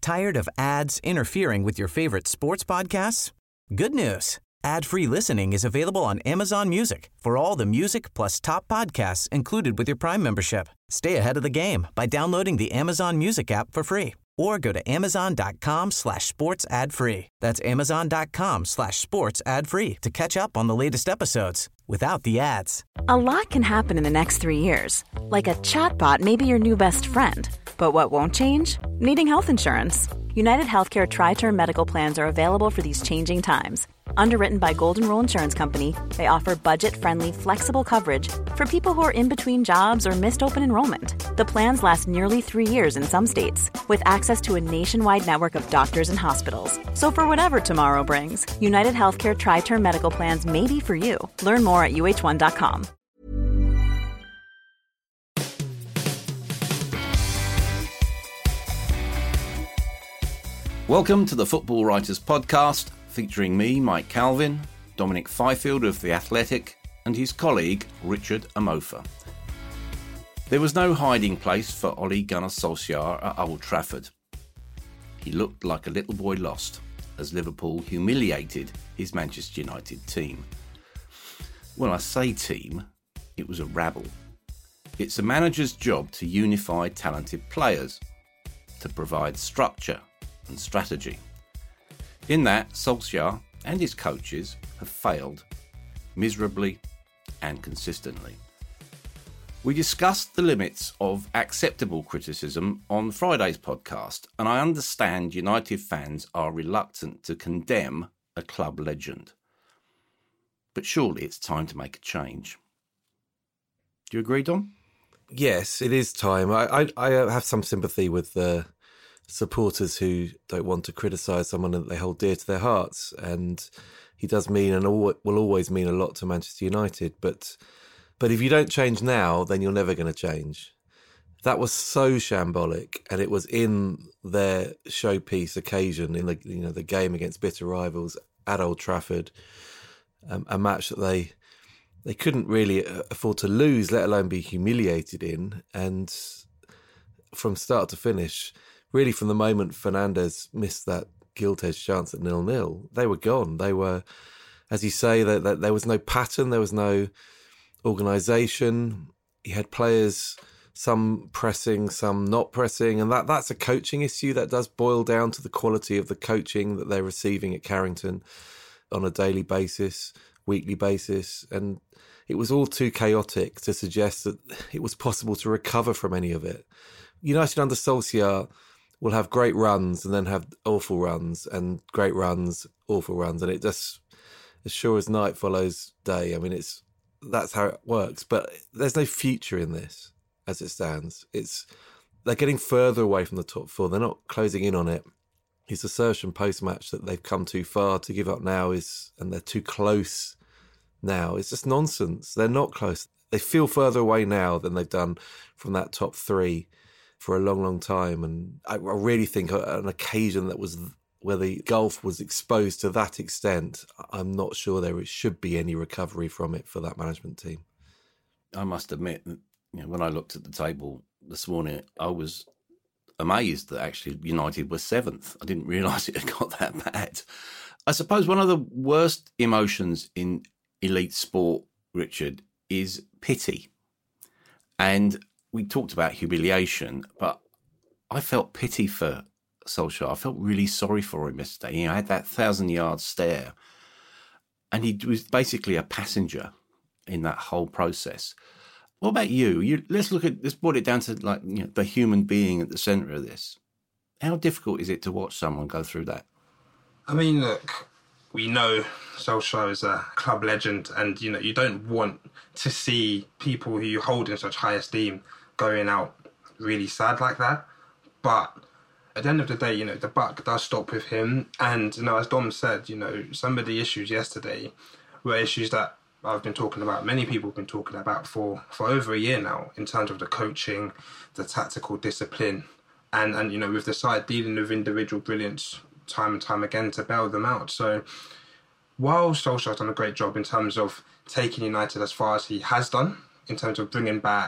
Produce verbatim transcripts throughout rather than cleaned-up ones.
Tired of ads interfering with your favorite sports podcasts? Good news. Ad-free listening is available on Amazon Music for all the music plus top podcasts included with your Prime membership. Stay ahead of the game by downloading the Amazon Music app for free or go to amazon.com slash sports ad free. That's amazon.com slash sports ad free to catch up on the latest episodes without the ads. A lot can happen in the next three years. Like a chatbot may be your new best friend. But what won't change? Needing health insurance. United Healthcare Tri-Term Medical Plans are available for these changing times. Underwritten by Golden Rule Insurance Company, they offer budget-friendly, flexible coverage for people who are in between jobs or missed open enrollment. The plans last nearly three years in some states, with access to a nationwide network of doctors and hospitals. So for whatever tomorrow brings, United Healthcare Tri-Term Medical Plans may be for you. Learn more at U H one dot com. Welcome to the Football Writers Podcast, featuring me, Mike Calvin, Dominic Fifield of The Athletic, and his colleague, Richard Amofa. There was no hiding place for Ole Gunnar Solskjaer at Old Trafford. He looked like a little boy lost as Liverpool humiliated his Manchester United team. When I say team, it was a rabble. It's a manager's job to unify talented players, to provide structure and strategy. In that, Solskjaer and his coaches have failed miserably and consistently. We discussed the limits of acceptable criticism on Friday's podcast, and I understand United fans are reluctant to condemn a club legend. But surely it's time to make a change. Do you agree, Dom? Yes, it is time. I, I, I have some sympathy with the supporters who don't want to criticise someone that they hold dear to their hearts, and he does mean and will always mean a lot to Manchester United. But but if you don't change now, then you're never going to change. That was so shambolic, and it was in their showpiece occasion in the you know the game against bitter rivals at Old Trafford, um, a match that they they couldn't really afford to lose, let alone be humiliated in, and from start to finish. Really, from the moment Fernandes missed that gilt-edged chance at nil-nil, they were gone. They were, as you say, that, that there was no pattern, there was no organisation. He had players, some pressing, some not pressing, and that that's a coaching issue that does boil down to the quality of the coaching that they're receiving at Carrington on a daily basis, weekly basis, and it was all too chaotic to suggest that it was possible to recover from any of it. United under Solskjaer will have great runs and then have awful runs and great runs, awful runs. And it just, as sure as night follows day. I mean, it's that's how it works. But there's no future in this as it stands. It's they're getting further away from the top four. They're not closing in on it. His assertion post-match that they've come too far to give up now is, and they're too close now, it's just nonsense. They're not close. They feel further away now than they've done from that top three for a long, long time. And I, I really think an occasion that was where the gulf was exposed to that extent, I'm not sure there should be any recovery from it for that management team. I must admit, you know, when I looked at the table this morning, I was amazed that actually United were seventh. I didn't realise it had got that bad. I suppose one of the worst emotions in elite sport, Richard, is pity. And we talked about humiliation, but I felt pity for Solskjaer. I felt really sorry for him yesterday. You know, I had that thousand-yard stare, and he was basically a passenger in that whole process. What about you? You let's look at let's put it down to like you know, the human being at the centre of this. How difficult is it to watch someone go through that? I mean, look, we know Solskjaer is a club legend, and you know you don't want to see people who you hold in such high esteem going out really sad like that. But at the end of the day, you know, the buck does stop with him. And, you know, as Dom said, you know, some of the issues yesterday were issues that I've been talking about, many people have been talking about for, for over a year now, in terms of the coaching, the tactical discipline, and, and, you know, with the side dealing with individual brilliance time and time again to bail them out. So while Solskjaer's done a great job in terms of taking United as far as he has done, in terms of bringing back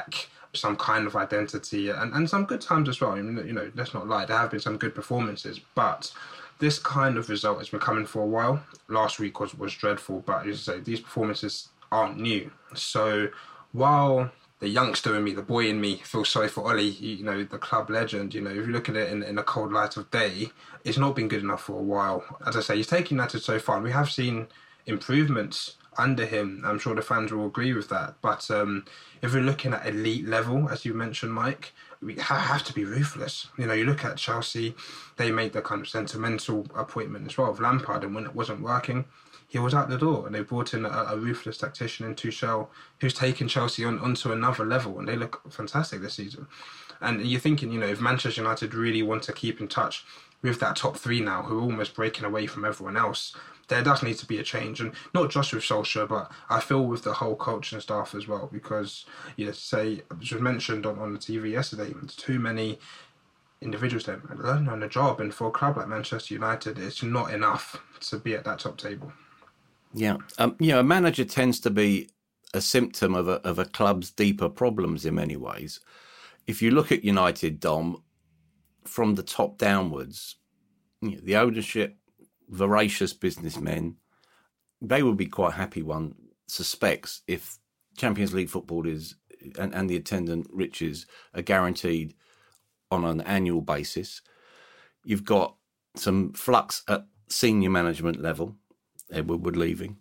some kind of identity and, and some good times as well. I mean, you know, let's not lie, there have been some good performances, but this kind of result has been coming for a while. Last week was, was dreadful, but as I say, these performances aren't new. So while the youngster in me, the boy in me, feels sorry for Ollie, you know, the club legend, you know, if you look at it in, in a cold light of day, it's not been good enough for a while. As I say, he's taken United so far, and we have seen improvements under him. I'm sure the fans will agree with that. But um, if we're looking at elite level, as you mentioned, Mike, we have to be ruthless. You know, you look at Chelsea, they made the kind of sentimental appointment as well of Lampard, and when it wasn't working, he was out the door, and they brought in a, a ruthless tactician in Tuchel, who's taken Chelsea on onto another level, and they look fantastic this season. And you're thinking, you know, if Manchester United really want to keep in touch with that top three now, who are almost breaking away from everyone else, there does need to be a change, and not just with Solskjaer, but I feel with the whole coaching staff as well, because, you know, say, as was mentioned on, on the T V yesterday, there's too many individuals that are learning on the job, and for a club like Manchester United, it's not enough to be at that top table. Yeah, um, you know, a manager tends to be a symptom of a, of a club's deeper problems in many ways. If you look at United, Dom, from the top downwards, you know, the ownership, voracious businessmen, they would be quite happy, one suspects, if Champions League football is and, and the attendant riches are guaranteed on an annual basis. You've got some flux at senior management level, Ed Woodward leaving.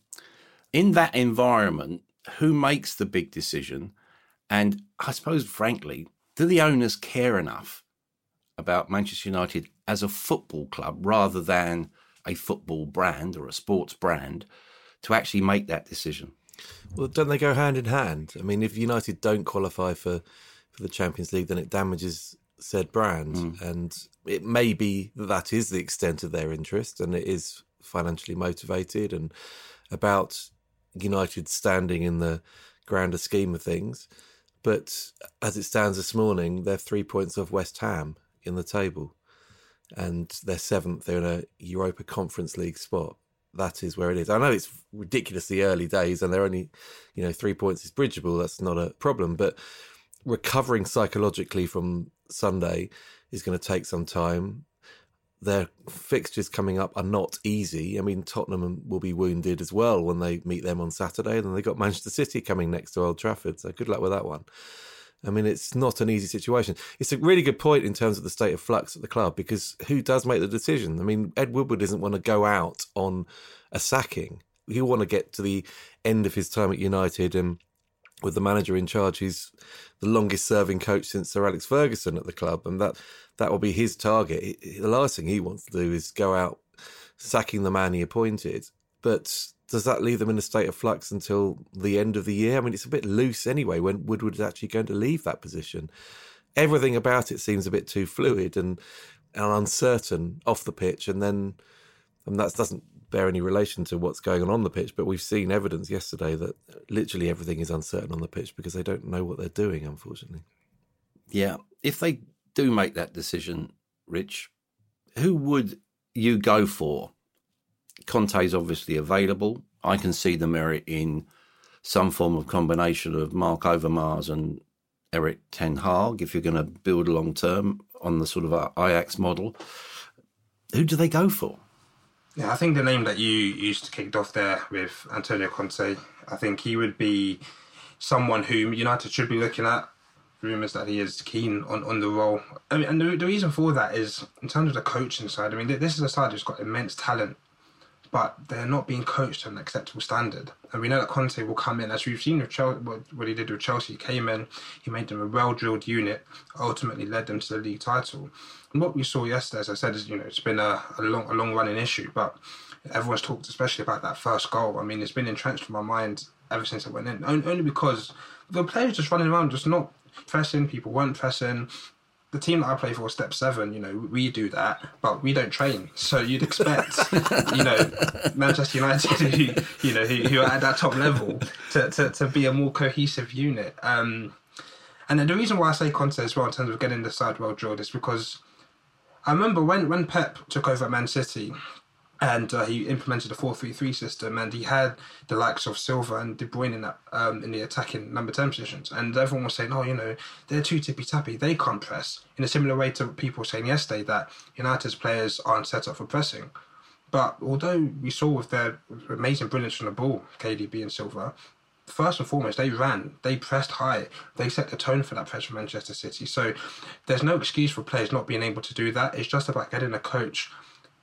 In that environment, who makes the big decision? And I suppose, frankly, do the owners care enough about Manchester United as a football club rather than a football brand or a sports brand to actually make that decision? Well, don't they go hand in hand? I mean, if United don't qualify for, for the Champions League, then it damages said brand. Mm. And it may be that that is the extent of their interest, and it is financially motivated and about United standing in the grander scheme of things. But as it stands this morning, they're three points off West Ham in the table, and they're seventh. They're in a Europa Conference League spot. That is where it is. I know it's ridiculously early days, and they're only, you know, three points is bridgeable. That's not a problem. But recovering psychologically from Sunday is going to take some time. Their fixtures coming up are not easy. I mean, Tottenham will be wounded as well when they meet them on Saturday. And then they've got Manchester City coming next to Old Trafford. So good luck with that one. I mean, it's not an easy situation. It's a really good point in terms of the state of flux at the club, because who does make the decision? I mean, Ed Woodward doesn't want to go out on a sacking. He'll want to get to the end of his time at United, and with the manager in charge, who's the longest serving coach since Sir Alex Ferguson at the club, and that that will be his target. The last thing he wants to do is go out sacking the man he appointed. But does that leave them in a state of flux until the end of the year? I mean, it's a bit loose anyway when Woodward is actually going to leave that position. Everything about it seems a bit too fluid and, and uncertain off the pitch, and then and that doesn't bear any relation to what's going on on the pitch, but we've seen evidence yesterday that literally everything is uncertain on the pitch because they don't know what they're doing, unfortunately. Yeah, if they do make that decision, Rich, who would you go for? Conte's obviously available. I can see the merit in some form of combination of Mark Overmars and Erik ten Hag if you're going to build long term on the sort of Ajax model. Who do they go for? Yeah, I think the name that you used kicked off there with Antonio Conte, I think he would be someone who United should be looking at. Rumours that he is keen on, on the role. I mean, and the, the reason for that is, in terms of the coaching side, I mean, this is a side that's got immense talent, but they're not being coached to an acceptable standard. And we know that Conte will come in, as we've seen with Chelsea, what, what he did with Chelsea. He came in, he made them a well-drilled unit, ultimately led them to the league title. And what we saw yesterday, as I said, is, you know, it's been a, a long, a long-running issue, but everyone's talked especially about that first goal. I mean, it's been entrenched in my mind ever since it went in, only because the players just running around, just not pressing, people weren't pressing. The team that I play for, Step Seven, you know, we do that, but we don't train. So you'd expect, you know, Manchester United, who, you know, who, who are at that top level, to, to, to be a more cohesive unit. Um, and then the reason why I say Conte as well, in terms of getting the side well drilled, is because I remember when, when Pep took over at Man City, And uh, he implemented a four three three system, and he had the likes of Silva and De Bruyne in that um, in the attacking number ten positions. And everyone was saying, oh, you know, they're too tippy-tappy, they can't press. In a similar way to people saying yesterday that United's players aren't set up for pressing. But although we saw with their amazing brilliance on the ball, K D B and Silva, first and foremost, they ran, they pressed high, they set the tone for that press for Manchester City. So there's no excuse for players not being able to do that. It's just about getting a coach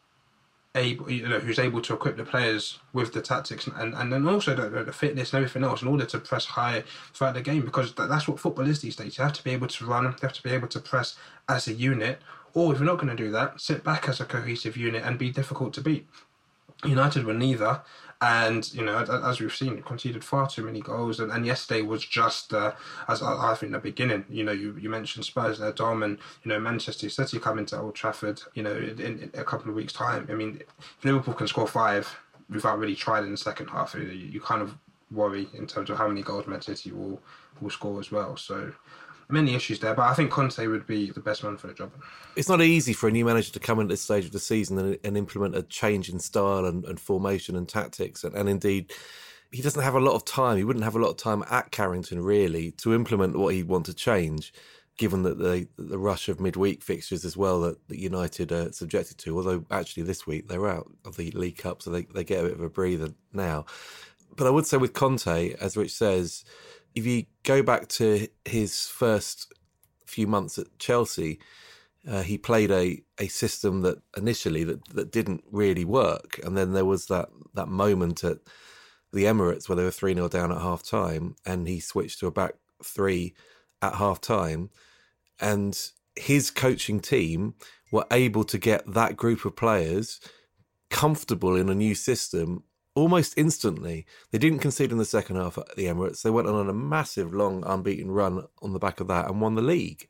able, you know, who's able to equip the players with the tactics and, and then also the, the fitness and everything else in order to press high throughout the game, because that, that's what football is these days. You have to be able to run, you have to be able to press as a unit, or if you're not going to do that, sit back as a cohesive unit and be difficult to beat. United were neither, and you know, as we've seen, conceded far too many goals. And, and yesterday was just, uh, as I, I think, the beginning. You know, you, you mentioned Spurs there, Dom, and you know, Manchester City coming to Old Trafford. You know, in, in a couple of weeks' time. I mean, if Liverpool can score five without really trying in the second half, you, you kind of worry in terms of how many goals Man City will will score as well. So many issues there, but I think Conte would be the best man for the job. It's not easy for a new manager to come into this stage of the season and, and implement a change in style and, and formation and tactics. And, and indeed, he doesn't have a lot of time. He wouldn't have a lot of time at Carrington, really, to implement what he'd want to change, given that the the rush of midweek fixtures as well that, that United are subjected to. Although, actually, this week they're out of the League Cup, so they, they get a bit of a breather now. But I would say with Conte, as Rich says, if you go back to his first few months at Chelsea, uh, he played a, a system that initially that, that didn't really work. And then there was that, that moment at the Emirates where they were three nil down at half time and he switched to a back three at half time. And his coaching team were able to get that group of players comfortable in a new system almost instantly. They didn't concede in the second half at the Emirates. They went on a massive, long, unbeaten run on the back of that and won the league.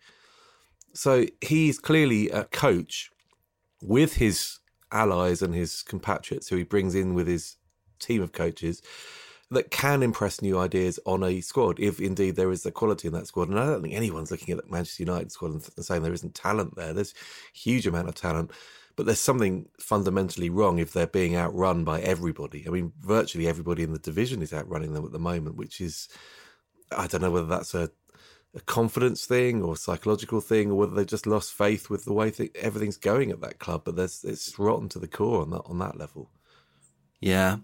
So he's clearly a coach with his allies and his compatriots who he brings in with his team of coaches that can impress new ideas on a squad, if indeed there is the quality in that squad. And I don't think anyone's looking at the Manchester United squad and saying there isn't talent there. There's a huge amount of talent. But there's something fundamentally wrong if they're being outrun by everybody. I mean, virtually everybody in the division is outrunning them at the moment, which is, I don't know whether that's a, a confidence thing or a psychological thing, or whether they've just lost faith with the way th- everything's going at that club. But there's, it's rotten to the core on that on that level. Yeah.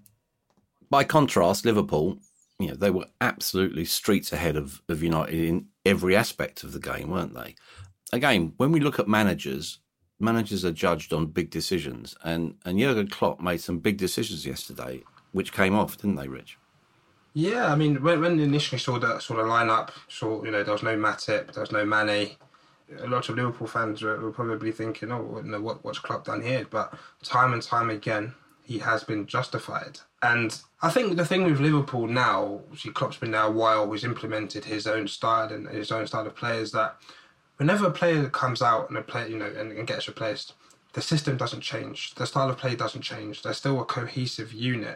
By contrast, Liverpool, you know, they were absolutely streets ahead of, of United in every aspect of the game, weren't they? Again, when we look at managers, managers are judged on big decisions, and, and Jurgen Klopp made some big decisions yesterday, which came off, didn't they, Rich? Yeah, I mean, when when initially saw that sort of lineup, saw, you know, there was no Matip, there was no Mane. A lot of Liverpool fans were, were probably thinking, oh, you know, what what's Klopp done here? But time and time again, he has been justified. And I think the thing with Liverpool now, see, Klopp's been there a while, he's implemented his own style and his own style of play, is that whenever a player comes out and a player, you know, and, and gets replaced, the system doesn't change. The style of play doesn't change. They're still a cohesive unit,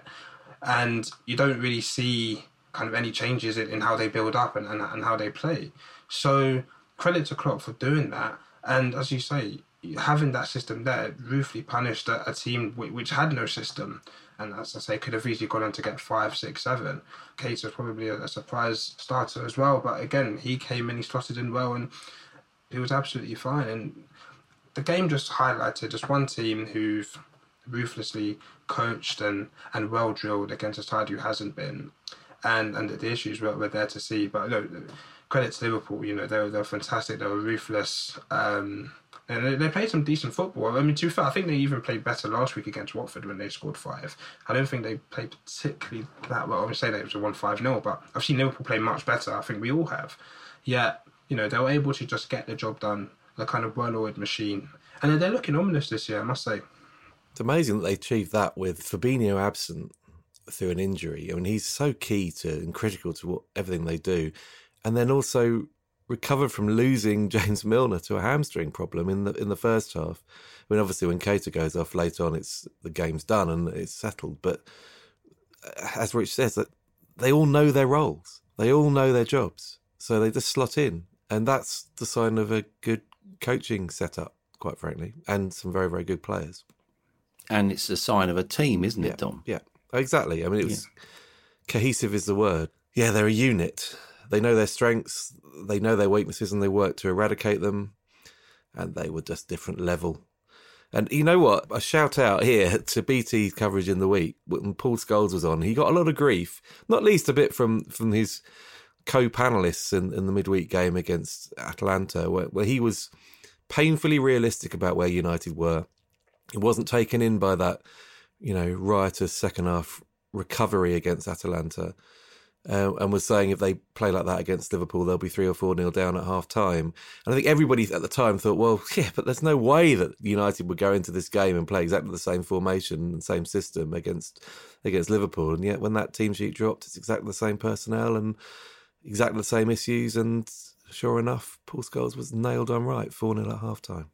and you don't really see kind of any changes in, in how they build up and, and, and how they play. So credit to Klopp for doing that. And as you say, having that system there ruthlessly punished a, a team which, which had no system. And as I say, could have easily gone on to get five, six, seven. Keita was probably a, a surprise starter as well. But again, he came in, he slotted in well, and he was absolutely fine. And the game just highlighted just one team who've ruthlessly coached and, and well drilled against a side who hasn't been. And and the issues were, were there to see. But no, credit to Liverpool, you know, they were, they were fantastic, they were ruthless. Um, and they, they played some decent football. I mean, to be fair, I think they even played better last week against Watford when they scored five. I don't think they played particularly that well. I would say that it was a one five nil, but I've seen Liverpool play much better. I think we all have. Yet, you know, they were able to just get the job done, the kind of well-oiled machine. And they're looking ominous this year, I must say. It's amazing that they achieved that with Fabinho absent through an injury. I mean, he's so key to and critical to what, everything they do. And then also recovered from losing James Milner to a hamstring problem in the in the first half. I mean, obviously, when Keita goes off later on, it's the game's done and it's settled. But as Rich says, that they all know their roles. They all know their jobs. So they just slot in. And that's the sign of a good coaching setup, quite frankly, and some very, very good players. And it's a sign of a team, isn't yeah, it, Dom? Yeah, exactly. I mean, it was Yeah. cohesive is the word. Yeah, they're a unit. They know their strengths, they know their weaknesses, and they work to eradicate them. And they were just different level. And you know what? A shout out here to B T's coverage in the week when Paul Scholes was on. He got a lot of grief, not least a bit from from his co-panelists in, in the midweek game against Atalanta, where, where he was painfully realistic about where United were. He wasn't taken in by that, you know, riotous second half recovery against Atalanta, uh, and was saying if they play like that against Liverpool, they'll be three or four nil down at half time. And I think everybody at the time thought, well, yeah, but there's no way that United would go into this game and play exactly the same formation and same system against against Liverpool. And yet when that team sheet dropped, it's exactly the same personnel and exactly the same issues. And sure enough, Paul Scholes was nailed on right, four nil at half time.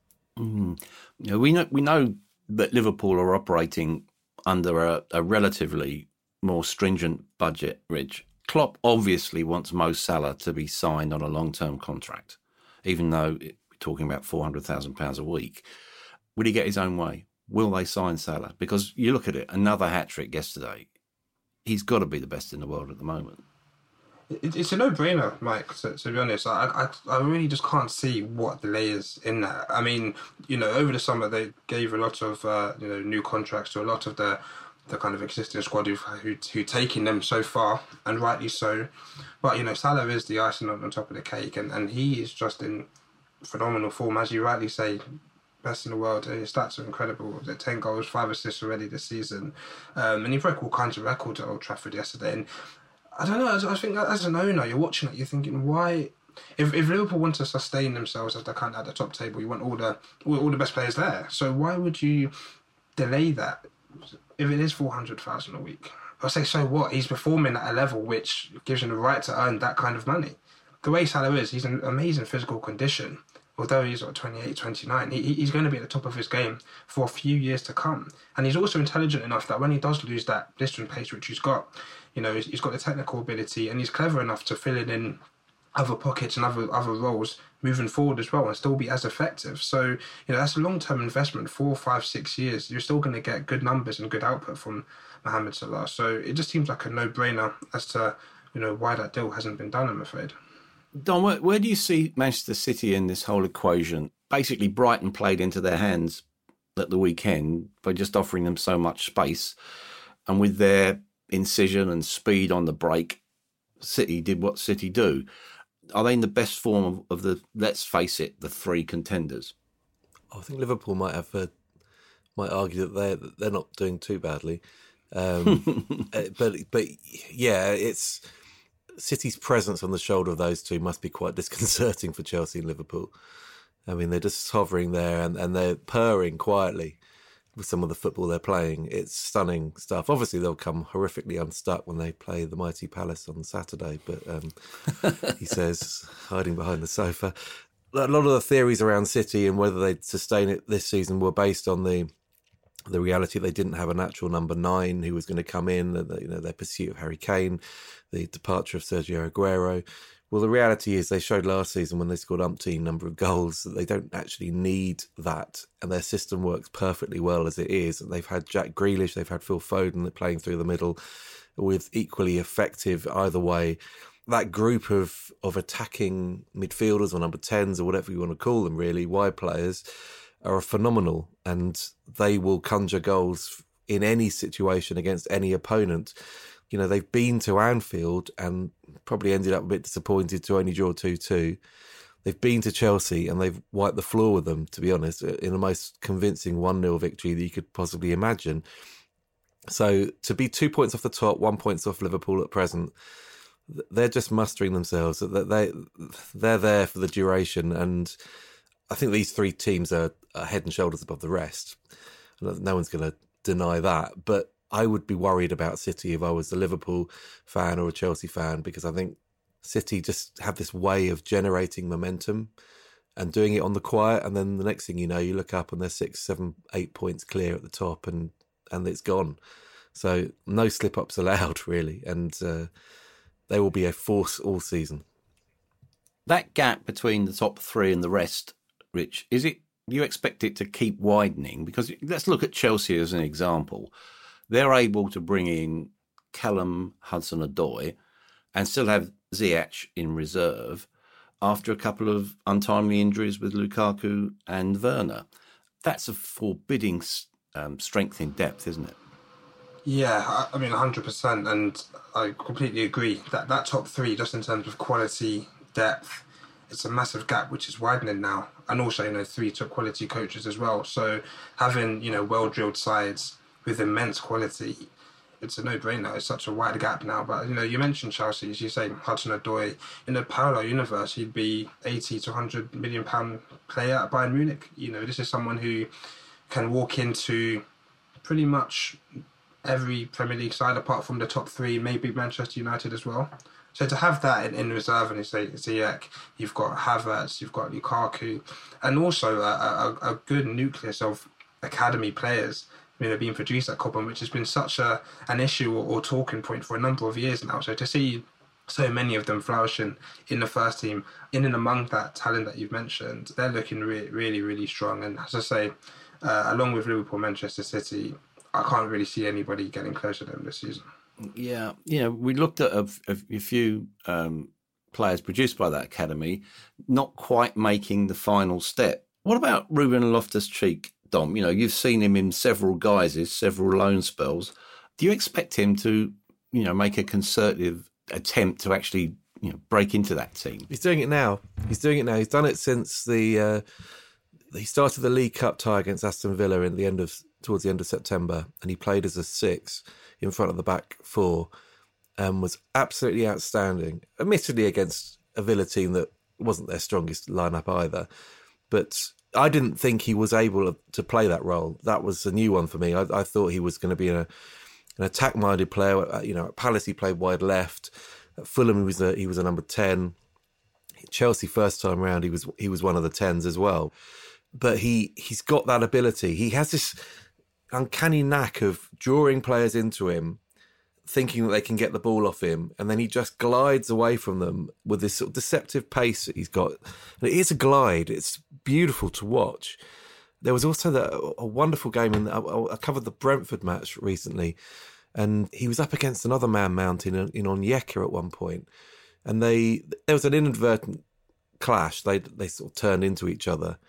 Mm. You know, we know we know that Liverpool are operating under a, a relatively more stringent budget, Rich. Klopp obviously wants Mo Salah to be signed on a long-term contract, even though it, we're talking about four hundred thousand pounds a week. Will he get his own way? Will they sign Salah? Because you look at it, another hat-trick yesterday. He's got to be the best in the world at the moment. It's a no-brainer, Mike, to, to be honest. I, I I really just can't see what the layers in that. I mean, you know, over the summer they gave a lot of uh, you know new contracts to a lot of the the kind of existing squad who've who, who taken them so far, and rightly so. But, you know, Salah is the icing on, on top of the cake, and, and he is just in phenomenal form, as you rightly say. Best in the world. His stats are incredible. ten goals, five assists already this season, um, and he broke all kinds of records at Old Trafford yesterday. And I don't know, I think as an owner, you're watching it, you're thinking, why... If if Liverpool want to sustain themselves as they're kind of at the top table, you want all the all, all the best players there. So why would you delay that if it is four hundred thousand a week? I say, so what? He's performing at a level which gives him the right to earn that kind of money. The way Salah is, he's in amazing physical condition. Although he's like twenty-eight, twenty-nine, he, he's going to be at the top of his game for a few years to come. And he's also intelligent enough that when he does lose that blistering pace, which he's got, you know, he's, he's got the technical ability, and he's clever enough to fill it in other pockets and other other roles moving forward as well and still be as effective. So, you know, that's a long-term investment, four, five, six years. You're still going to get good numbers and good output from Mohamed Salah. So it just seems like a no-brainer as to, you know, why that deal hasn't been done, I'm afraid. Don, where, where do you see Manchester City in this whole equation? Basically, Brighton played into their hands at the weekend by just offering them so much space. And with their incision and speed on the break, City did what City do. Are they in the best form of, of the, let's face it, the three contenders? I think Liverpool might have a, might argue that they're, they're not doing too badly. Um, but, but yeah, it's... City's presence on the shoulder of those two must be quite disconcerting for Chelsea and Liverpool. I mean, they're just hovering there and, and they're purring quietly with some of the football they're playing. It's stunning stuff. Obviously, they'll come horrifically unstuck when they play the mighty Palace on Saturday, but um, he says, hiding behind the sofa. A lot of the theories around City and whether they'd sustain it this season were based on the the reality they didn't have a natural number nine who was going to come in, the, you know, their pursuit of Harry Kane, the departure of Sergio Aguero. Well, the reality is they showed last season when they scored umpteen number of goals that they don't actually need that, and their system works perfectly well as it is. And they've had Jack Grealish, they've had Phil Foden playing through the middle with equally effective either way. That group of, of attacking midfielders or number tens or whatever you want to call them, really, wide players, are phenomenal, and they will conjure goals in any situation against any opponent. You know, they've been to Anfield and probably ended up a bit disappointed to only draw two two. They've been to Chelsea and they've wiped the floor with them, to be honest, in the most convincing one nil victory that you could possibly imagine. So to be two points off the top, one point off Liverpool at present, they're just mustering themselves. They, they're there for the duration, and I think these three teams are, are head and shoulders above the rest. No one's going to deny that. But I would be worried about City if I was a Liverpool fan or a Chelsea fan, because I think City just have this way of generating momentum and doing it on the quiet. And then the next thing you know, you look up and they're six, seven, eight points clear at the top, and, and it's gone. So no slip-ups allowed, really. And uh, they will be a force all season. That gap between the top three and the rest, Rich, is it you expect it to keep widening? Because let's look at Chelsea as an example. They're able to bring in Callum Hudson-Odoi and still have Ziyech in reserve after a couple of untimely injuries with Lukaku and Werner. That's a forbidding um, strength in depth, isn't it? Yeah, I, I mean, one hundred percent, and I completely agree. That that top three, just in terms of quality, depth, it's a massive gap which is widening now. And also, you know, three top quality coaches as well. So having, you know, well-drilled sides with immense quality, it's a no-brainer. It's such a wide gap now. But, you know, you mentioned Chelsea, as you say, Hudson-Odoi. In the parallel universe, he'd be eighty to one hundred million pound player at Bayern Munich. You know, this is someone who can walk into pretty much every Premier League side apart from the top three, maybe Manchester United as well. So to have that in, in reserve, and you say Ziyech, you've got Havertz, you've got Lukaku, and also a, a, a good nucleus of academy players, you know, being produced at Cobham, which has been such a an issue or, or talking point for a number of years now. So to see so many of them flourishing in the first team, in and among that talent that you've mentioned, they're looking re- really, really strong. And as I say, uh, along with Liverpool, Manchester City, I can't really see anybody getting close to them this season. Yeah, you know, we looked at a, a, a few um, players produced by that academy, not quite making the final step. What about Ruben Loftus-Cheek, Dom? You know, you've seen him in several guises, several loan spells. Do you expect him to, you know, make a concerted attempt to actually, you know, break into that team? He's doing it now. He's doing it now. He's done it since the uh, he started the League Cup tie against Aston Villa in the end of towards the end of September, and he played as a six in front of the back four, and was absolutely outstanding. Admittedly, against a Villa team that wasn't their strongest lineup either, but I didn't think he was able to play that role. That was a new one for me. I, I thought he was going to be a, an attack-minded player. You know, at Palace he played wide left. At Fulham he was a, he was a number ten. Chelsea first time around he was he was one of the tens as well. But he he's got that ability. He has this uncanny knack of drawing players into him, thinking that they can get the ball off him, and then he just glides away from them with this sort of deceptive pace that he's got. And it is a glide. It's beautiful to watch. There was also the, a wonderful game, in the, I, I covered the Brentford match recently, and he was up against another man mountain in, in Onyeka at one point, and they there was an inadvertent clash. They they sort of turned into each other.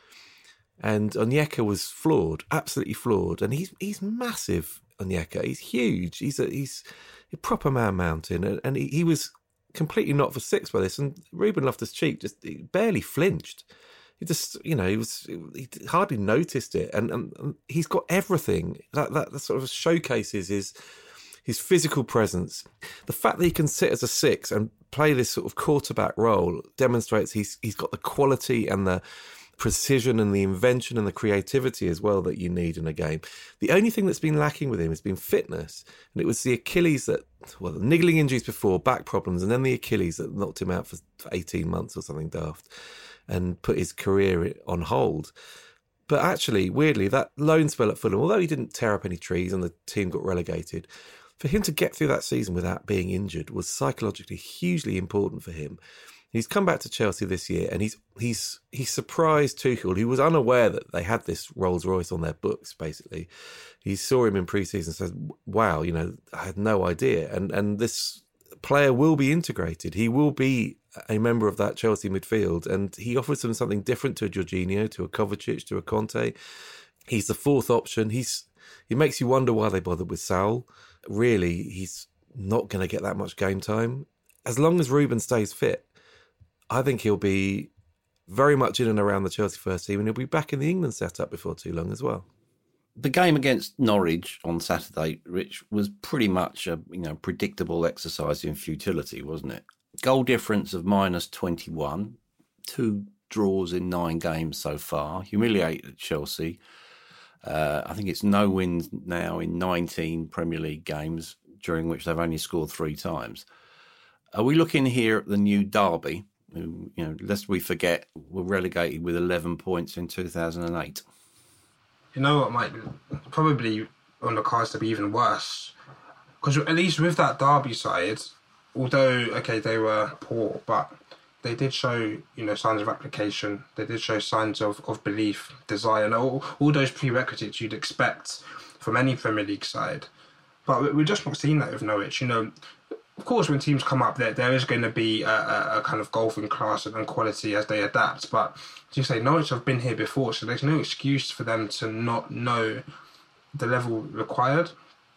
And Onyeka was flawed, absolutely flawed. And he's he's massive, Onyeka. He's huge. He's a he's a proper man mountain. And, and he, he was completely not for six by this. And Ruben Loftus-Cheek just he barely flinched. He just, you know, he was he hardly noticed it. And, and, and he's got everything. That, that that sort of showcases his his physical presence. The fact that he can sit as a six and play this sort of quarterback role demonstrates he's he's got the quality and the precision and the invention and the creativity as well that you need in a game. The only thing that's been lacking with him has been fitness, and it was the Achilles that, well, the niggling injuries before, back problems, and then the Achilles that knocked him out for eighteen months or something daft and put his career on hold. But actually, weirdly, that loan spell at Fulham, although he didn't tear up any trees and the team got relegated, for him to get through that season without being injured was psychologically hugely important for him. He's come back to Chelsea this year, and he's he's he's surprised Tuchel, who was unaware that they had this Rolls Royce on their books. Basically, he saw him in pre-season and said, "Wow, you know, I had no idea." And and this player will be integrated. He will be a member of that Chelsea midfield, and he offers them something different to a Jorginho, to a Kovacic, to a Conte. He's the fourth option. He's he makes you wonder why they bothered with Saul. Really, he's not going to get that much game time as long as Ruben stays fit. I think he'll be very much in and around the Chelsea first team, and he'll be back in the England setup before too long as well. The game against Norwich on Saturday, Rich, was pretty much a you know predictable exercise in futility, wasn't it? Goal difference of minus twenty-one, two draws in nine games so far, humiliated Chelsea. Uh, I think it's no wins now in nineteen Premier League games, during which they've only scored three times. Are we looking here at the new Derby, who, you know, lest we forget, were relegated with eleven points in two thousand eight? You know what, Mike? Probably on the cards to be even worse. Because at least with that Derby side, although, okay, they were poor, but they did show, you know, signs of application. They did show signs of, of belief, desire, and all, all those prerequisites you'd expect from any Premier League side. But we're just not seeing that with Norwich. You know, of course, when teams come up, there there is going to be a, a, a kind of golfing class and quality as they adapt. But as you say, Norwich have been here before, so there's no excuse for them to not know the level required.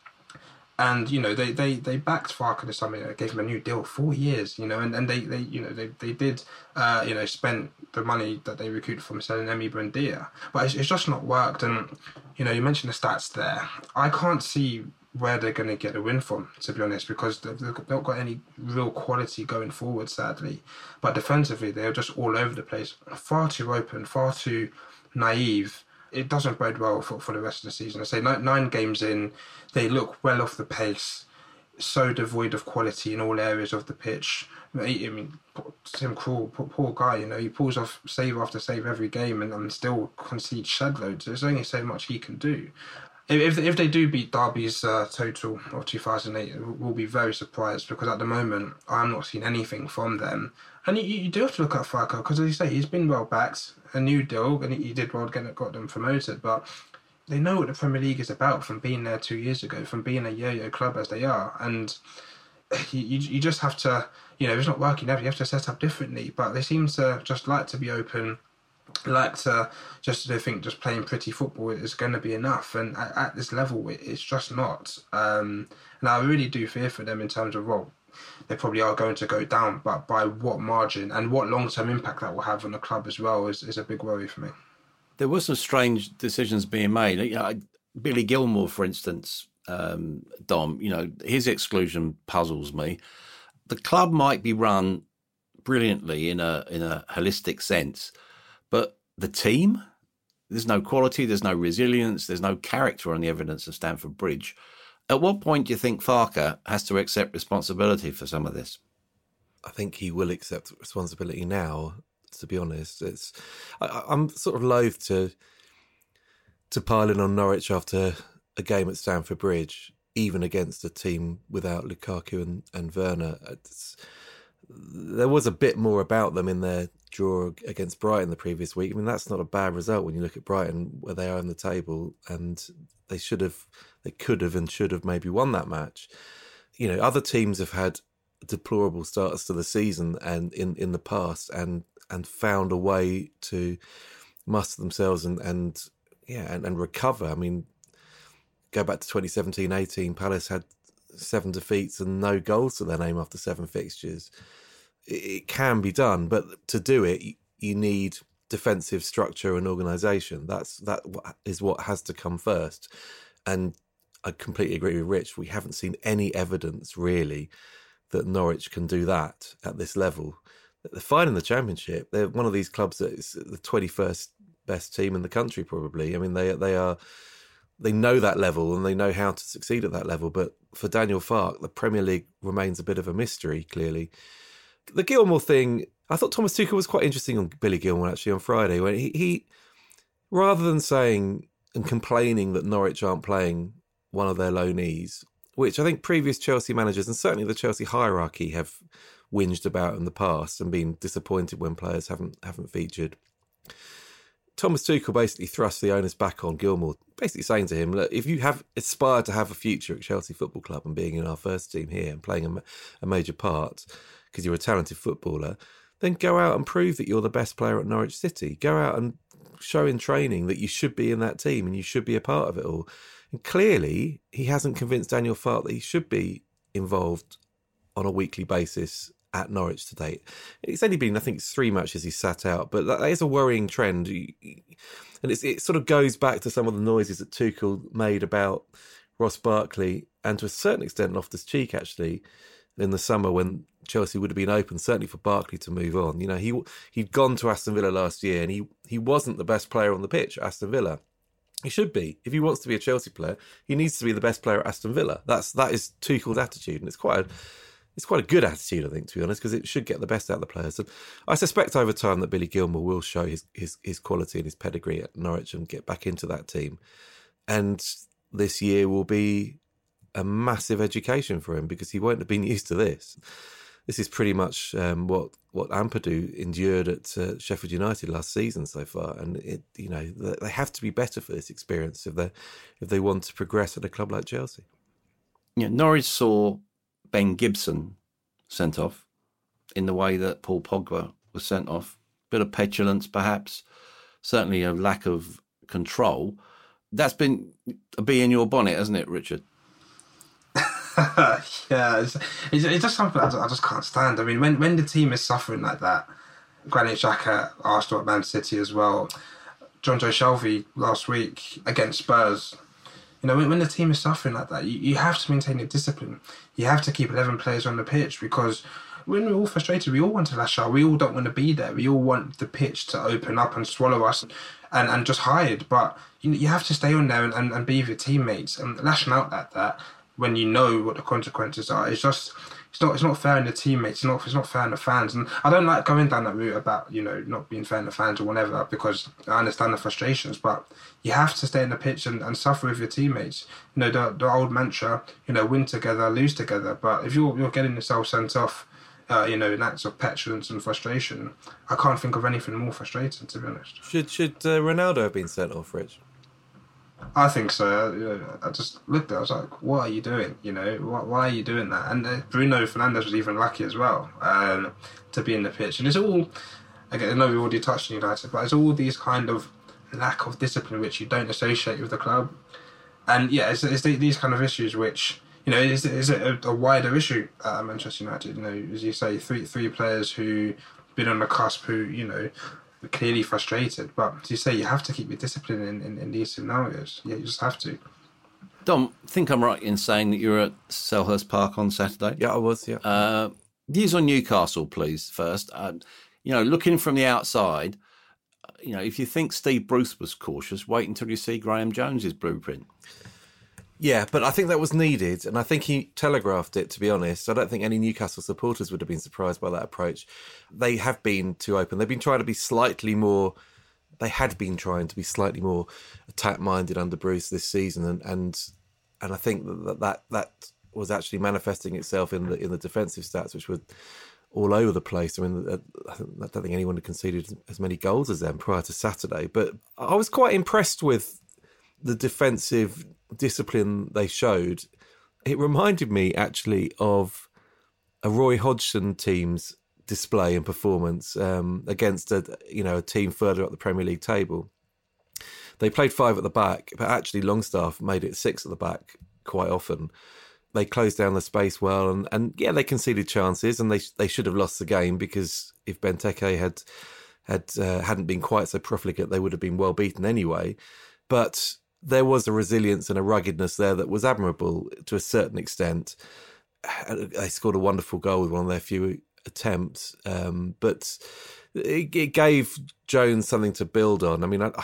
And, you know, they, they, they backed Farke this summer, they gave him a new deal, four years, you know, and, and they, they you know, they, they did, uh, you know, spend the money that they recouped from selling Emi Buendia. But it's, it's just not worked. And, you know, you mentioned the stats there. I can't see where they're going to get a win from, to be honest, because they've not got any real quality going forward, sadly. But defensively, they're just all over the place, far too open, far too naive. It doesn't bode well for, for the rest of the season. I say nine, nine games in, they look well off the pace, so devoid of quality in all areas of the pitch. I mean, Tim Krul, poor, poor guy, you know, he pulls off save after save every game and, and still concedes shed loads. There's only so much he can do. If if they do beat Derby's uh, total of two thousand eight, we'll be very surprised, because at the moment I'm not seeing anything from them. And you, you do have to look at Farke, because as you say, he's been well backed, a new deal, and he did well to get got them promoted. But they know what the Premier League is about from being there two years ago, from being a yo-yo club as they are. And you, you, you just have to, you know, if it's not working ever, you have to set up differently. But they seem to just like to be open, like to just to think just playing pretty football is going to be enough. And at, at this level, it, it's just not. Um, and I really do fear for them in terms of, well, they probably are going to go down, but by what margin and what long-term impact that will have on the club as well is, is a big worry for me. There were some strange decisions being made. You know, Billy Gilmour, for instance, um, Dom, you know, his exclusion puzzles me. The club might be run brilliantly in a in a holistic sense, but the team, there's no quality, there's no resilience, there's no character on the evidence of Stamford Bridge. At what point do you think Farke has to accept responsibility for some of this? I think he will accept responsibility now, to be honest. It's I, I'm sort of loath to to pile in on Norwich after a game at Stamford Bridge, even against a team without Lukaku and, and Werner. It's, there was a bit more about them in their draw against Brighton the previous week. I mean, that's not a bad result when you look at Brighton, where they are in the table, and they should have, they could have and should have maybe won that match. You know, other teams have had deplorable starts to the season and in, in the past and and found a way to muster themselves and, and yeah, and, and recover. I mean, go back to twenty seventeen eighteen, Palace had seven defeats and no goals to their name after seven fixtures. It, it can be done, but to do it, you, you need defensive structure and organisation. That's that is what has to come first. And I completely agree with Rich. We haven't seen any evidence really that Norwich can do that at this level. They're fine in the Championship. They're one of these clubs that is the twenty-first best team in the country, probably. I mean, they they are they know that level and they know how to succeed at that level. But for Daniel Farke, the Premier League remains a bit of a mystery, clearly. The Gilmour thing, I thought Thomas Tuchel was quite interesting on Billy Gilmour, actually, on Friday, when he, he rather than saying and complaining that Norwich aren't playing one of their loanees, which I think previous Chelsea managers and certainly the Chelsea hierarchy have whinged about in the past and been disappointed when players haven't haven't featured. Thomas Tuchel basically thrust the onus back on Gilmour, basically saying to him, look, if you have aspired to have a future at Chelsea Football Club and being in our first team here and playing a, a major part because you're a talented footballer, then go out and prove that you're the best player at Norwich City. Go out and show in training that you should be in that team and you should be a part of it all. And clearly, he hasn't convinced Daniel Farke that he should be involved on a weekly basis at Norwich to date. It's only been, I think, it's three matches he's sat out, but that is a worrying trend. And it's, it sort of goes back to some of the noises that Tuchel made about Ross Barkley and to a certain extent Loftus-Cheek, actually, in the summer when Chelsea would have been open, certainly for Barkley to move on. You know, he, he'd gone to Aston Villa last year and he, he wasn't the best player on the pitch at Aston Villa. He should be. If he wants to be a Chelsea player, he needs to be the best player at Aston Villa. That's that is Tuchel's attitude, and it's quite a, it's quite a good attitude, I think, to be honest, because it should get the best out of the players. And I suspect over time that Billy Gilmour will show his, his his quality and his pedigree at Norwich and get back into that team. And this year will be a massive education for him because he won't have been used to this. this is pretty much um, what what Ampadu endured at uh, Sheffield United last season so far, and it you know they have to be better for this experience if they if they want to progress at a club like Chelsea. Yeah, Norwich saw Ben Gibson sent off in the way that Paul Pogba was sent off. Bit of petulance, perhaps. Certainly a lack of control. That's been a bee in your bonnet, hasn't it, Richard? yeah, it's, it's, it's just something I just, I just can't stand. I mean, when, when the team is suffering like that, Granit Xhaka, Arsenal at Man City as well, John Joe Shelby last week against Spurs, you know, when, when the team is suffering like that, you, you have to maintain your discipline. You have to keep eleven players on the pitch, because when we're all frustrated, we all want to lash out. We all don't want to be there. We all want the pitch to open up and swallow us and, and just hide. But you, you have to stay on there and, and, and be with your teammates. And lashing out like that, when you know what the consequences are, it's just it's not it's not fair in the teammates. It's not it's not fair in the fans. And I don't like going down that route about, you know, not being fair in the fans or whatever, because I understand the frustrations. But you have to stay in the pitch and, and suffer with your teammates. You know, the the old mantra, you know, win together, lose together. But if you're you're getting yourself sent off, Uh, you know, in acts of petulance and frustration, I can't think of anything more frustrating, to be honest. Should should uh, Ronaldo have been sent off, Rich? I think so. I, you know, I just looked at it, I was like, what are you doing? You know, why, why are you doing that? And uh, Bruno Fernandes was even lucky as well um, to be in the pitch. And it's all, again, I know we already touched on United, but it's all these kind of lack of discipline which you don't associate with the club. And yeah, it's, it's these kind of issues which, you know, is is it a, a wider issue at Manchester United? You know, as you say, three three players who been on the cusp, who, you know, are clearly frustrated. But as you say, you have to keep your discipline in, in, in these scenarios. Yeah, you just have to. Dom, I think I'm right in saying that you were at Selhurst Park on Saturday. Yeah, I was. Yeah. Uh, views on Newcastle, please. First, uh, you know, looking from the outside, you know, if you think Steve Bruce was cautious, wait until you see Graham Jones's blueprint. Yeah, but I think that was needed, and I think he telegraphed it, to be honest. I don't think any Newcastle supporters would have been surprised by that approach. They have been too open. They've been trying to be slightly more... They had been trying to be slightly more attack-minded under Bruce this season, and and, and I think that, that that was actually manifesting itself in the in the defensive stats, which were all over the place. I mean, I don't think anyone had conceded as many goals as them prior to Saturday, but I was quite impressed with the defensive discipline they showed. It reminded me actually of a Roy Hodgson team's display and performance um, against a you know a team further up the Premier League table. They played five at the back, but actually Longstaff made it six at the back quite often. They closed down the space well, and, and yeah, they conceded chances, and they they should have lost the game, because if Benteke had had uh, hadn't been quite so profligate, they would have been well beaten anyway. But there was a resilience and a ruggedness there that was admirable to a certain extent. They scored a wonderful goal with one of their few attempts, um, but it, it gave Jones something to build on. I mean, I,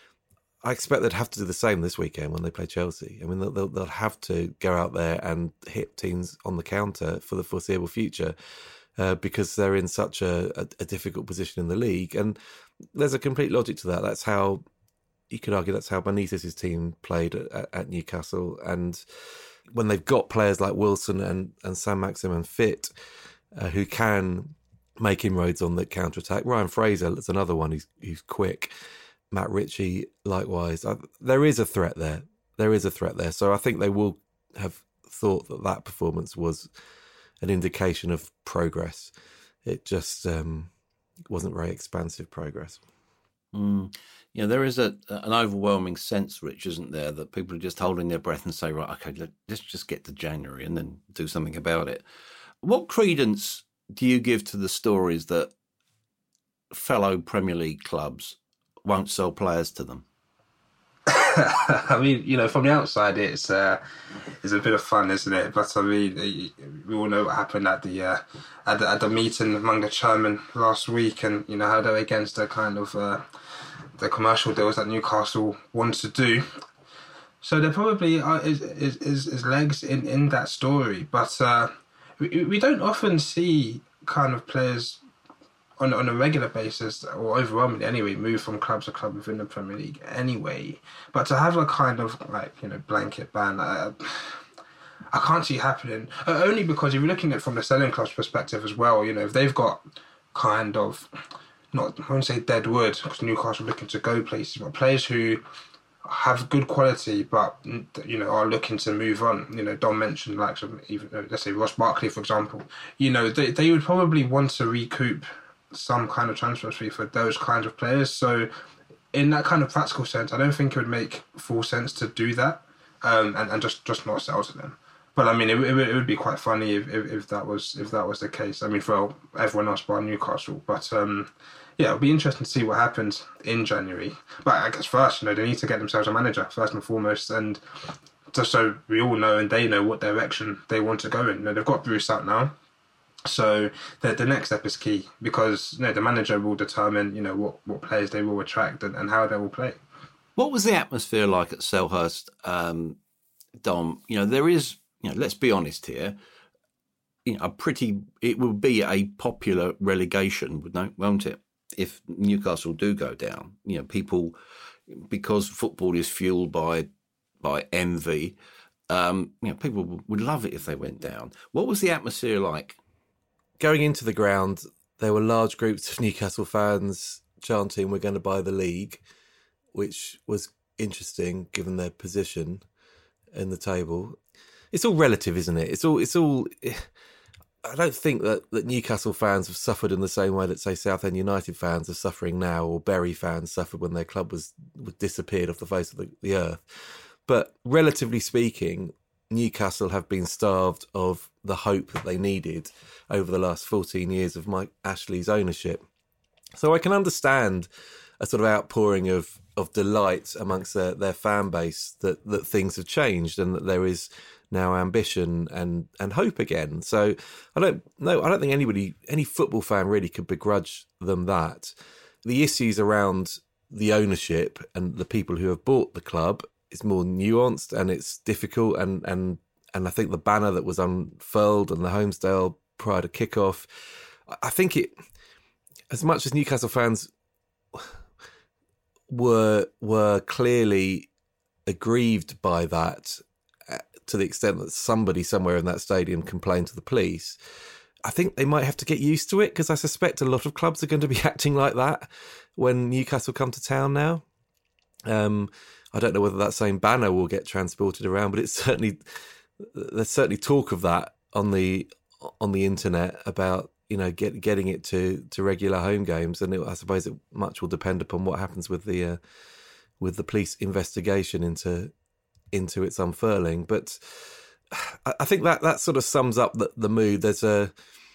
I expect they'd have to do the same this weekend when they play Chelsea. I mean, they'll, they'll have to go out there and hit teams on the counter for the foreseeable future, uh, because they're in such a, a, a difficult position in the league. And there's a complete logic to that. That's how... You could argue that's how Benitez's team played at, at Newcastle. And when they've got players like Wilson and, and Saint-Maximin fit, uh, who can make inroads on the counter-attack. Ryan Fraser is another one who's, who's quick. Matt Ritchie, likewise. I, there is a threat there. There is a threat there. So I think they will have thought that that performance was an indication of progress. It just um, wasn't very expansive progress. Mm. You know, there is a an overwhelming sense, Rich, isn't there, that people are just holding their breath and say, right, okay, let, let's just get to January and then do something about it. What credence do you give to the stories that fellow Premier League clubs won't sell players to them? I mean, you know, from the outside, it's uh, it's a bit of fun, isn't it? But I mean, we all know what happened at the uh, at the, at the meeting among the chairmen last week, and you know how they're against the kind of uh, the commercial deals that Newcastle wants to do. So there probably are, is, is is is legs in, in that story, but uh, we we don't often see kind of players on on a regular basis, or overwhelmingly anyway, move from club to club within the Premier League anyway. But to have a kind of like, you know, blanket ban, uh, I can't see it happening. Uh, only because if you're looking at it from the selling club's perspective as well, you know, if they've got kind of, not, I won't say dead wood, because Newcastle are looking to go places, but players who have good quality but, you know, are looking to move on. You know, Dom mentioned, like, even, let's say Ross Barkley, for example. You know, they, they would probably want to recoup some kind of transfer fee for those kinds of players. So in that kind of practical sense, I don't think it would make full sense to do that um, and, and just, just not sell to them. But I mean, it, it, it would be quite funny if, if, if that was if that was the case. I mean, for everyone else but Newcastle. But um, yeah, it'll be interesting to see what happens in January. But I guess first, you know, they need to get themselves a manager first and foremost, and just so we all know and they know what direction they want to go in. You know, they've got Bruce out now, so the the next step is key, because, you know, the manager will determine, you know, what, what players they will attract and, and how they will play. What was the atmosphere like at Selhurst, um, Dom? You know, there is. You know, let's be honest here. You know, a pretty it would be a popular relegation, won't it? If Newcastle do go down, you know, people, because football is fueled by by envy. Um, you know, people would love it if they went down. What was the atmosphere like? Going into the ground, there were large groups of Newcastle fans chanting, "We're going to buy the league," which was interesting given their position in the table. It's all relative, isn't it? It's all. It's all. I don't think that, that Newcastle fans have suffered in the same way that, say, Southend United fans are suffering now, or Bury fans suffered when their club was, was disappeared off the face of the, the earth. But relatively speaking, Newcastle have been starved of the hope that they needed over the last fourteen years of Mike Ashley's ownership. So I can understand a sort of outpouring of of delight amongst their, their fan base that that things have changed and that there is now ambition and, and hope again. So I don't no, I don't think anybody, any football fan really could begrudge them that. The issues around the ownership and the people who have bought the club is more nuanced and it's difficult. And, and, and I think the banner that was unfurled and the Homesdale prior to kickoff, I think it, as much as Newcastle fans were were clearly aggrieved by that, to the extent that somebody somewhere in that stadium complained to the police, I think they might have to get used to it, because I suspect a lot of clubs are going to be acting like that when Newcastle come to town now. Um, I don't know whether that same banner will get transported around, but it's certainly there's certainly talk of that on the on the internet about, you know, get, getting it to, to regular home games, and it, I suppose it much will depend upon what happens with the uh, with the police investigation into. into its unfurling. But I think that that sort of sums up the, the mood. There's a,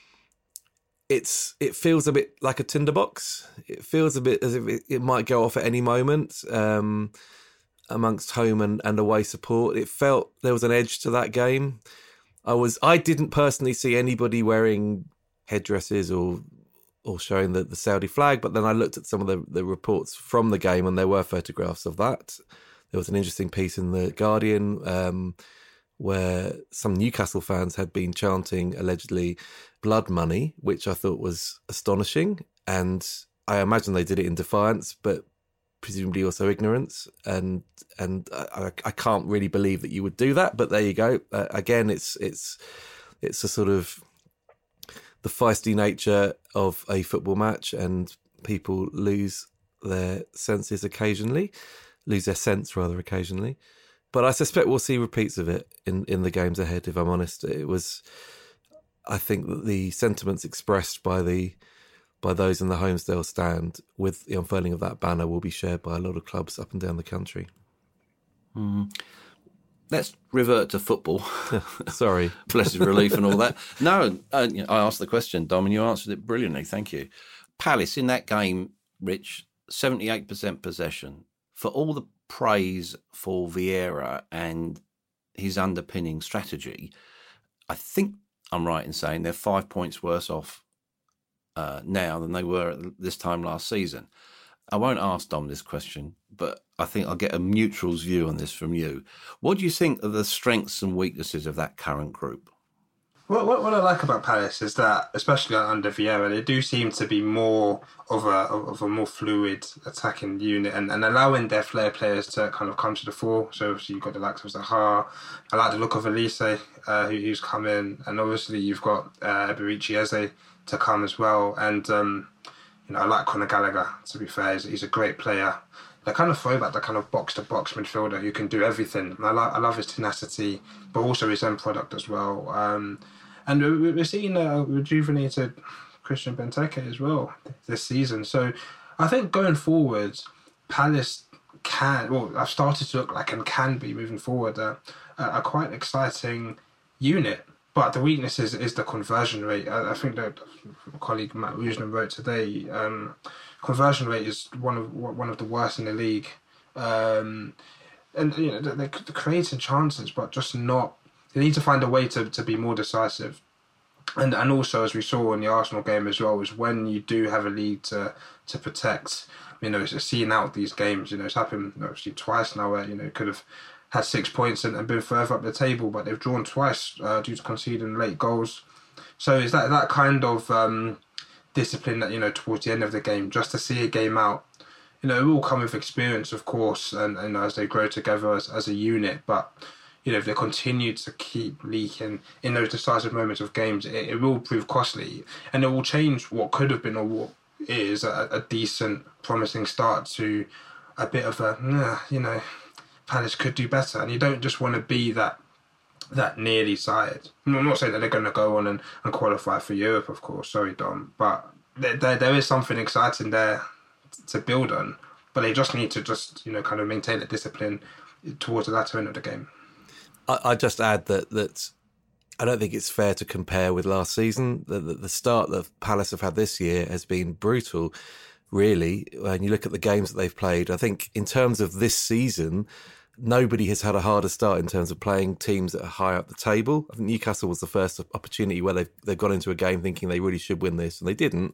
it's it feels a bit like a tinderbox. It feels a bit as if it, it might go off at any moment um, amongst home and, and away support. It felt there was an edge to that game. I was I didn't personally see anybody wearing headdresses or or showing the, the Saudi flag, but then I looked at some of the, the reports from the game and there were photographs of that. There was an interesting piece in The Guardian um, where some Newcastle fans had been chanting allegedly blood money, which I thought was astonishing. And I imagine they did it in defiance, but presumably also ignorance. And and I, I can't really believe that you would do that. But there you go. Uh, again, it's it's it's a sort of the feisty nature of a football match, and people lose their senses occasionally. lose their sense rather occasionally. But I suspect we'll see repeats of it in, in the games ahead, if I'm honest. It was, I think that the sentiments expressed by the by those in the Homesdale stand with the unfurling of that banner will be shared by a lot of clubs up and down the country. Mm. Let's revert to football. Sorry. Blessed relief and all that. No, uh, I asked the question, Dom, and you answered it brilliantly. Thank you. Palace, in that game, Rich, seventy-eight percent possession. For all the praise for Vieira and his underpinning strategy, I think I'm right in saying they're five points worse off uh, now than they were at this time last season. I won't ask Dom this question, but I think I'll get a neutral's view on this from you. What do you think are the strengths and weaknesses of that current group? What, what what I like about Palace is that, especially under Vieira, they do seem to be more of a of a more fluid attacking unit and, and allowing their flair players to kind of come to the fore. So obviously you've got the likes of Zaha. I like the look of Elise, uh, who, who's come in, and obviously you've got uh, Eberici Eze to come as well. And um, you know, I like Conor Gallagher. To be fair, he's, he's a great player. They kind of throwback, the kind of box-to-box midfielder who can do everything. And I, like, I love his tenacity, but also his end product as well. Um, and we're seeing a rejuvenated Christian Benteke as well this season. So I think going forward, Palace can, well, I've started to look like and can be moving forward a, a quite exciting unit. But the weakness is, is the conversion rate. I, I think that my colleague Matt Woosnam wrote today, um, conversion rate is one of one of the worst in the league. Um, and you know, they're, they're creating chances, but just not. They need to find a way to, to be more decisive. And and also, as we saw in the Arsenal game as well, is when you do have a lead to to protect, you know, seeing out these games. You know, it's happened obviously twice now where, you know, could have had six points and, and been further up the table, but they've drawn twice uh, due to conceding late goals. So is that that kind of um, discipline that, you know, towards the end of the game, just to see a game out. You know, it will come with experience, of course, and, and as they grow together as, as a unit, but you know, if they continue to keep leaking in those decisive moments of games, it, it will prove costly, and it will change what could have been or what is a, a decent, promising start to a bit of a, nah, you know, Palace could do better. And you don't just want to be that that nearly side. I'm not saying that they're going to go on and, and qualify for Europe, of course, sorry, Dom, but there, there, there is something exciting there to build on, but they just need to just, you know, kind of maintain the discipline towards the latter end of the game. I just add that that I don't think it's fair to compare with last season. The, the, the start that Palace have had this year has been brutal, really. When you look at the games that they've played, I think in terms of this season, nobody has had a harder start in terms of playing teams that are high up the table. I think Newcastle was the first opportunity where they've, they've gone into a game thinking they really should win this, and they didn't.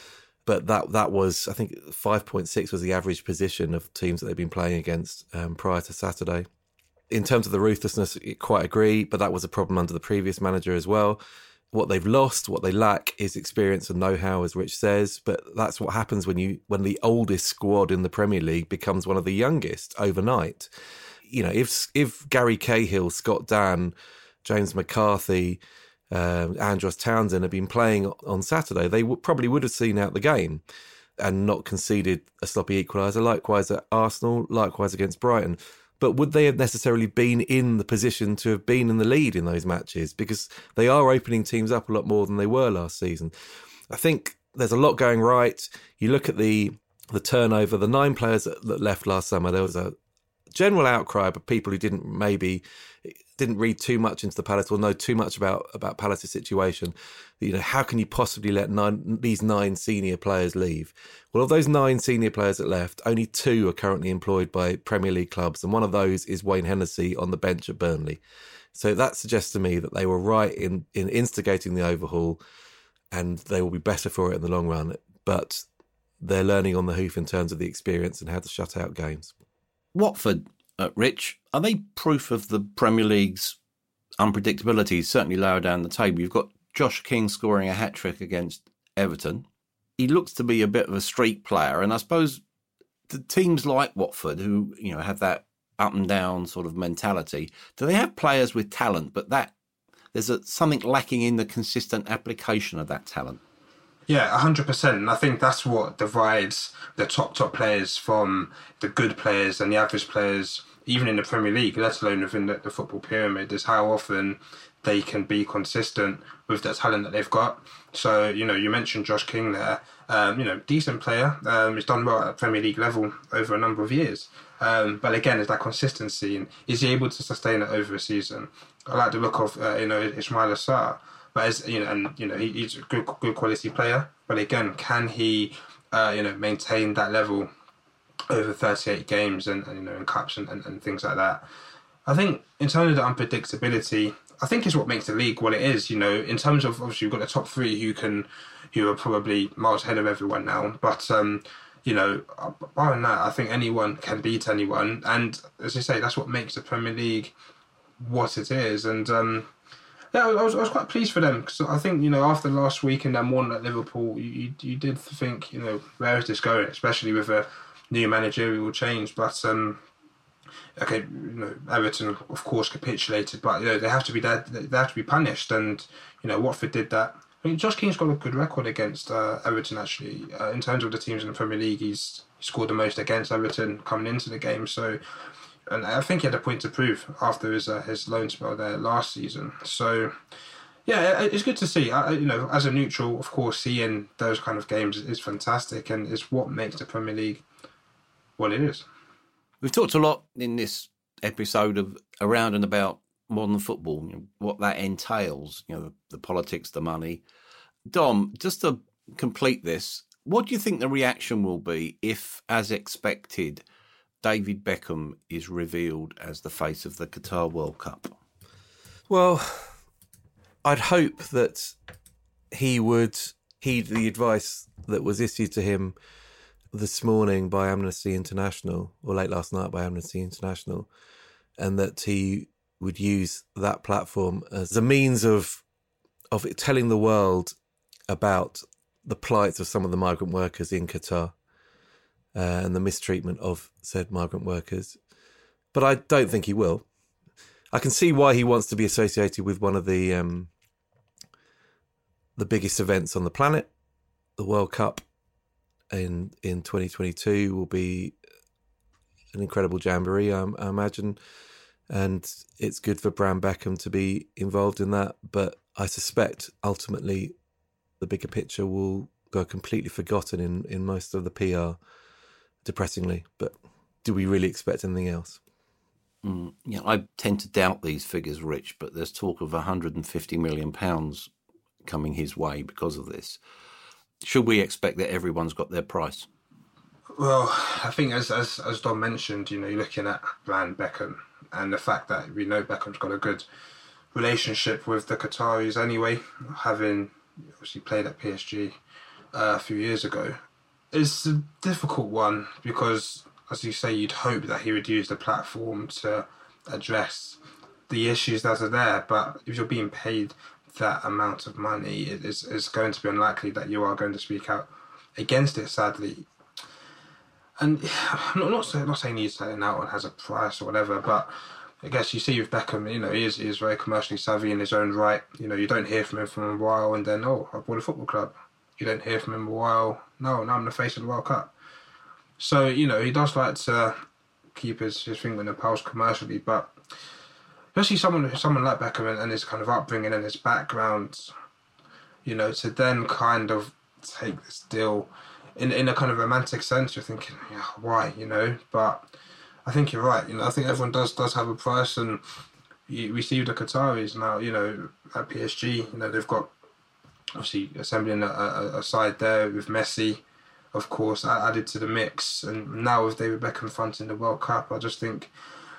But that that was, I think, five point six was the average position of teams that they've been playing against um, prior to Saturday. In terms of the ruthlessness, I quite agree, but that was a problem under the previous manager as well. What they've lost, what they lack is experience and know-how, as Rich says, but that's what happens when you when the oldest squad in the Premier League becomes one of the youngest overnight. You know, if if Gary Cahill, Scott Dann, James McCarthy, um, Andros Townsend had been playing on Saturday, they w- probably would have seen out the game and not conceded a sloppy equaliser, likewise at Arsenal, likewise against Brighton. But would they have necessarily been in the position to have been in the lead in those matches? Because they are opening teams up a lot more than they were last season. I think there's a lot going right. You look at the the turnover, the nine players that, that left last summer, there was a general outcry of people who didn't maybe didn't read too much into the Palace or know too much about, about Palace's situation. You know, how can you possibly let nine, these nine senior players leave? Well, of those nine senior players that left, only two are currently employed by Premier League clubs, and one of those is Wayne Hennessy on the bench at Burnley. So that suggests to me that they were right in, in instigating the overhaul, and they will be better for it in the long run. But they're learning on the hoof in terms of the experience and how to shut out games. Watford, uh, Rich, are they proof of the Premier League's unpredictability, certainly lower down the table? You've got Josh King scoring a hat-trick against Everton. He looks to be a bit of a street player, and I suppose the teams like Watford, who, you know, have that up and down sort of mentality, do they have players with talent, but that there's a, something lacking in the consistent application of that talent? Yeah, one hundred percent. And I think that's what divides the top, top players from the good players and the average players, even in the Premier League, let alone within the, the football pyramid, is how often they can be consistent with the talent that they've got. So, you know, you mentioned Josh King there. Um, you know, decent player. Um, he's done well at Premier League level over a number of years. Um, but again, it's that consistency. And is he able to sustain it over a season? I like the look of, uh, you know, Ismaila Sarr. But as you know, and you know, he, he's a good, good quality player. But again, can he, uh, you know, maintain that level over thirty-eight games and, and you know, in cups and, and, and things like that? I think in terms of the unpredictability, I think is what makes the league what it is. You know, in terms of obviously you've got the top three who can, who are probably miles ahead of everyone now. But um, you know, barring that, I think anyone can beat anyone. And as you say, that's what makes the Premier League what it is. And um, Yeah, I was, I was quite pleased for them because I think, you know, after last week and then one at Liverpool, you, you you did think, you know, where is this going, especially with a new managerial change. But um, okay, you know, Everton of course capitulated, but you know they have to be there, they have to be punished, and you know Watford did that. I mean, Josh King's got a good record against uh, Everton actually. Uh, in terms of the teams in the Premier League, he's he scored the most against Everton coming into the game. So. And I think he had a point to prove after his uh, his loan spell there last season. So, yeah, it's good to see. I, you know, as a neutral, of course, seeing those kind of games is fantastic, and it's what makes the Premier League what it is. We've talked a lot in this episode of around and about modern football, you know, what that entails. You know, the, the politics, the money. Dom, just to complete this, what do you think the reaction will be if, as expected, David Beckham is revealed as the face of the Qatar World Cup? Well, I'd hope that he would heed the advice that was issued to him this morning by Amnesty International, or late last night by Amnesty International, and that he would use that platform as a means of of telling the world about the plight of some of the migrant workers in Qatar. Uh, and the mistreatment of said migrant workers. But I don't think he will. I can see why he wants to be associated with one of the um, the biggest events on the planet. The World Cup in in twenty twenty-two will be an incredible jamboree, I, I imagine. And it's good for Bram Beckham to be involved in that. But I suspect ultimately the bigger picture will go completely forgotten in, in most of the P R. Depressingly, but do we really expect anything else? Mm, yeah, I tend to doubt these figures, Rich, but there's talk of one hundred fifty million pounds coming his way because of this. Should we expect that everyone's got their price? Well, I think as as as Dom mentioned, you know, you're looking at Bram Beckham and the fact that we know Beckham's got a good relationship with the Qataris anyway, having obviously played at P S G uh, a few years ago. It's a difficult one because, as you say, you'd hope that he would use the platform to address the issues that are there. But if you're being paid that amount of money, it is it's going to be unlikely that you are going to speak out against it, sadly. And I'm not, not, saying, not saying he's selling out and has a price or whatever, but I guess you see with Beckham, you know, he is, he is very commercially savvy in his own right. You know, you don't hear from him for a while and then, oh, I bought a football club. You don't hear from him a while. No, now I'm the face of the World Cup. So, you know, he does like to keep his, his finger in the pulse commercially, but especially someone someone like Beckham and, and his kind of upbringing and his background, you know, to then kind of take this deal in in a kind of romantic sense, you're thinking, yeah, why, you know? But I think you're right. You know, I think everyone does does have a price, and you, we see the Qataris now, you know, at P S G, you know, they've got obviously assembling a, a, a side there with Messi, of course, added to the mix, and now with David Beckham fronting the World Cup, I just think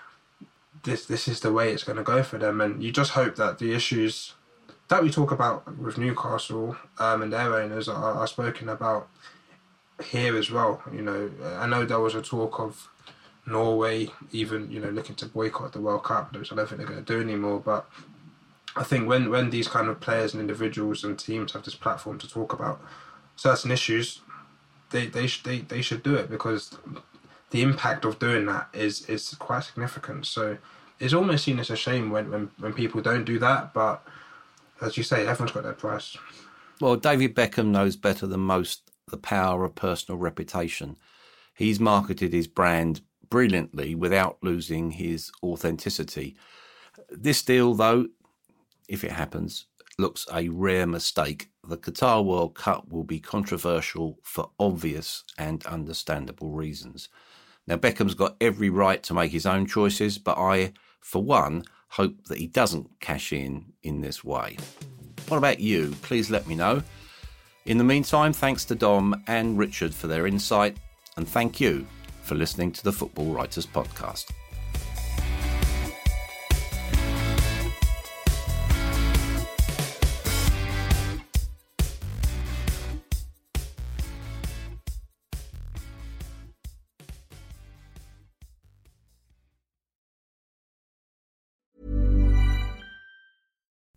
this this is the way it's going to go for them, and you just hope that the issues that we talk about with Newcastle um, and their owners are, are spoken about here as well. You know, I know there was a talk of Norway even, you know, looking to boycott the World Cup, which I don't think they're going to do anymore, but I think when, when these kind of players and individuals and teams have this platform to talk about certain issues, they they sh- they, they should do it, because the impact of doing that is is quite significant. So it's almost seen as a shame when, when, when people don't do that, but as you say, everyone's got their price. Well, David Beckham knows better than most the power of personal reputation. He's marketed his brand brilliantly without losing his authenticity. This deal, though, if it happens, looks a rare mistake. The Qatar World Cup will be controversial for obvious and understandable reasons. Now, Beckham's got every right to make his own choices, but I, for one, hope that he doesn't cash in in this way. What about you? Please let me know. In the meantime, thanks to Dom and Richard for their insight, and thank you for listening to the Football Writers Podcast.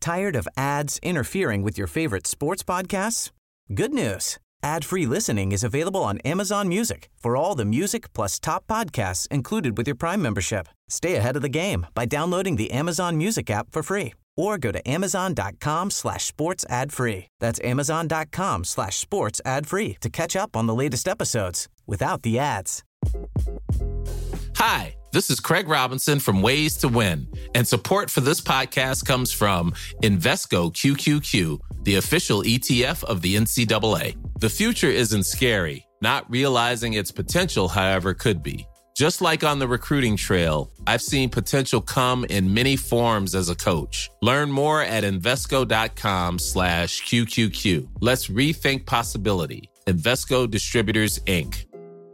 Tired of ads interfering with your favorite sports podcasts? Good news. Ad-free listening is available on Amazon Music for all the music plus top podcasts included with your Prime membership. Stay ahead of the game by downloading the Amazon Music app for free or go to amazon.com slash sports ad free. That's amazon.com slash sports ad free to catch up on the latest episodes without the ads. Hi, this is Craig Robinson from Ways to Win, and support for this podcast comes from Invesco Q Q Q, the official E T F of the N C double A. The future isn't scary. Not realizing its potential, however, could be. Just like on the recruiting trail, I've seen potential come in many forms as a coach. Learn more at Invesco.com slash QQQ. Let's rethink possibility. Invesco Distributors, Incorporated.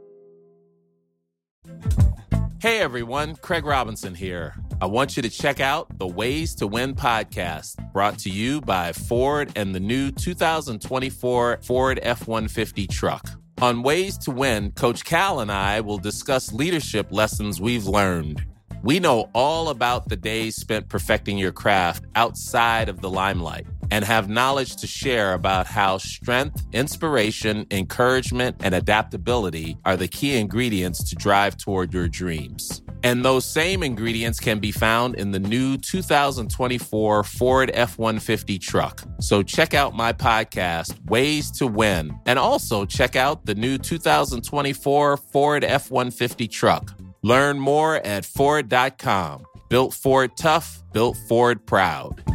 Hey everyone, Craig Robinson here. I want you to check out the Ways to Win podcast, brought to you by Ford and the new two thousand twenty-four Ford F one fifty truck. On Ways to Win, Coach Cal and I will discuss leadership lessons we've learned. We know all about the days spent perfecting your craft outside of the limelight and have knowledge to share about how strength, inspiration, encouragement, and adaptability are the key ingredients to drive toward your dreams. And those same ingredients can be found in the new two thousand twenty-four Ford F one fifty truck. So check out my podcast, Ways to Win, and also check out the new two thousand twenty-four Ford F one fifty truck. Learn more at Ford dot com. Built Ford tough, built Ford proud.